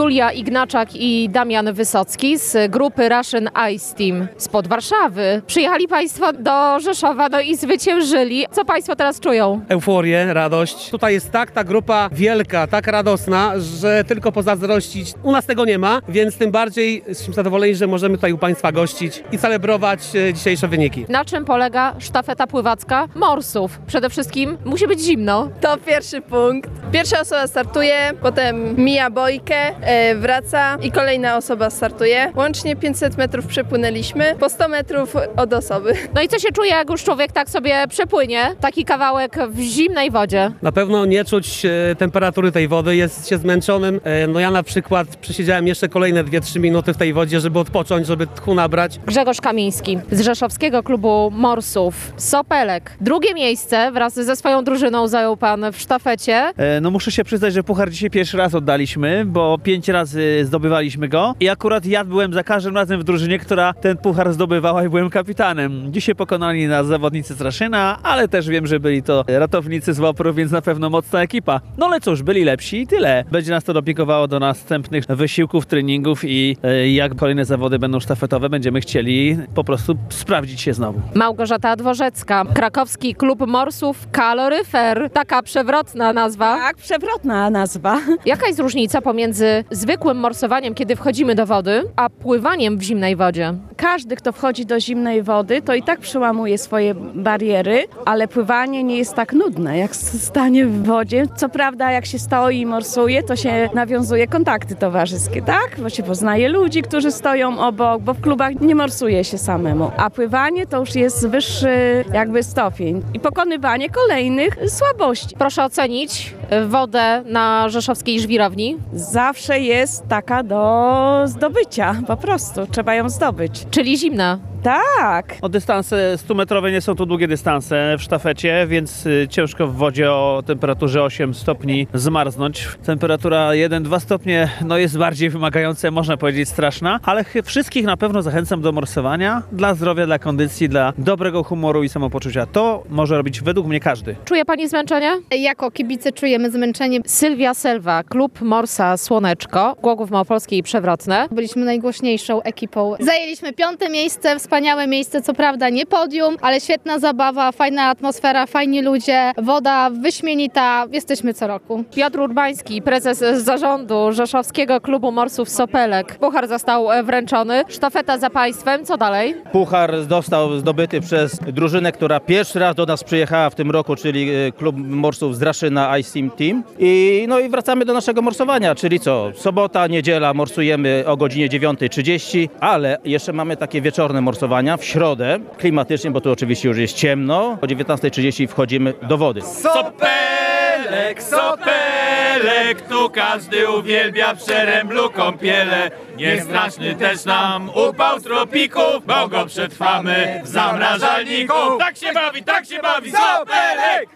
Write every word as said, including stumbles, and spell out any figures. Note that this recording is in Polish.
Julia Ignaczak i Damian Wysocki z grupy Russian Ice Team spod Warszawy. Przyjechali Państwo do Rzeszowa, no i zwyciężyli. Co Państwo teraz czują? Euforię, radość. Tutaj jest tak ta grupa wielka, tak radosna, że tylko pozazdrościć. U nas tego nie ma, więc tym bardziej jesteśmy zadowoleni, że możemy tutaj u Państwa gościć i celebrować e, dzisiejsze wyniki. Na czym polega sztafeta pływacka morsów? Przede wszystkim musi być zimno. To pierwszy punkt. Pierwsza osoba startuje, potem mija bojkę, e, wraca i kolejna osoba startuje. Łącznie pięćset metrów przepłynęliśmy, po sto metrów od osoby. No i co się czuje, jak już człowiek tak sobie przepłynie taki kawałek w zimnej wodzie? Na pewno nie czuć e, temperatury tej wody, jest się zmęczonym. E, no ja na przykład przesiedziałem jeszcze kolejne dwie trzy minuty w tej wodzie, żeby odpocząć, żeby tchu nabrać. Grzegorz Kamiński z Rzeszowskiego Klubu Morsów Sopelek. Drugie miejsce wraz ze swoją drużyną zajął pan w sztafecie. E, no muszę się przyznać, że puchar dzisiaj pierwszy raz oddaliśmy, bo pięć razy zdobywaliśmy go i akurat ja byłem za każdym razem w drużynie, która ten puchar zdobywała i byłem kapitanem. Dzisiaj pokonali nas zawodnicy z Raszyna, ale też wiem, że byli to ratownicy z Wopru, więc na pewno mocna ekipa. No ale cóż, byli lepsi i tyle. Będzie nas to dopingowało do następnych wysiłków, treningów i e, jak kolejne zawody będą sztafetowe, będziemy chcieli po prostu sprawdzić się znowu. Małgorzata Dworzecka, Krakowski Klub Morsów Kaloryfer. Taka przewrotna nazwa. Tak, przewrotna nazwa. Jaka jest różnica pomiędzy zwykłym morsowaniem, kiedy wchodzimy do wody, a pływaniem w zimnej wodzie? Każdy, kto wchodzi do zimnej wody, to i tak przełamuje swoje bariery, ale pływanie nie jest tak nudne, jak stanie w wodzie. Co prawda, jak się stoi i morsuje, to się nawiązuje kontakty towarzyskie, tak? Bo się poznaje ludzi, którzy stoją obok, bo w klubach nie morsuje się samemu. A pływanie to już jest wyższy jakby stopień i pokonywanie kolejnych słabości. Proszę ocenić wodę na rzeszowskiej żwirowni. Zawsze jest taka do zdobycia, po prostu. Trzeba ją zdobyć. Czyli zimna. Tak. O dystanse stumetrowe nie są to długie dystanse w sztafecie, więc y, ciężko w wodzie o temperaturze osiem stopni zmarznąć. Temperatura jeden dwa stopnie no jest bardziej wymagająca, można powiedzieć straszna, ale ch- wszystkich na pewno zachęcam do morsowania dla zdrowia, dla kondycji, dla dobrego humoru i samopoczucia. To może robić według mnie każdy. Czuje pani zmęczenie? Jako kibice czujemy zmęczenie. Sylwia Selwa, Klub Morsa Słoneczko, Głogów Małopolskie i Przewrotne. Byliśmy najgłośniejszą ekipą. Zajęliśmy piąte miejsce, wspaniałe miejsce, co prawda nie podium, ale świetna zabawa, fajna atmosfera, fajni ludzie, woda wyśmienita, jesteśmy co roku. Piotr Urbański, prezes zarządu Rzeszowskiego Klubu Morsów Sopelek. Puchar został wręczony. Sztafeta za państwem. Co dalej? Puchar został zdobyty przez drużynę, która pierwszy raz do nas przyjechała w tym roku, czyli Klub Morsów z Raszyna Ice Team Team. I, no i wracamy do naszego morsowania, czyli co? Sobota, niedziela morsujemy o godzinie dziewiąta trzydzieści, ale jeszcze mamy takie wieczorne morsowania w środę, klimatycznie, bo tu oczywiście już jest ciemno. O dziewiętnasta trzydzieści wchodzimy do wody. Sopelek, sopelek, tu każdy uwielbia w Przeręblu kąpiele. Niestraszny też nam upał z tropików, bo go przetrwamy w zamrażalniku. Tak się bawi, tak się bawi, sopelek!